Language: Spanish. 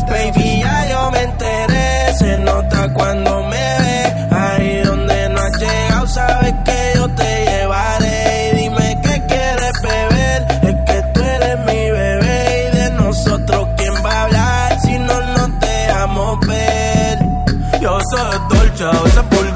Baby, ya yo me enteré, se nota cuando me ve. Ahí donde no has llegado, sabes que yo te llevaré. Y dime qué quieres beber, es que tú eres mi bebé. Y de nosotros, ¿quién va a hablar si no nos dejamos ver? Yo soy Dolce, a veces por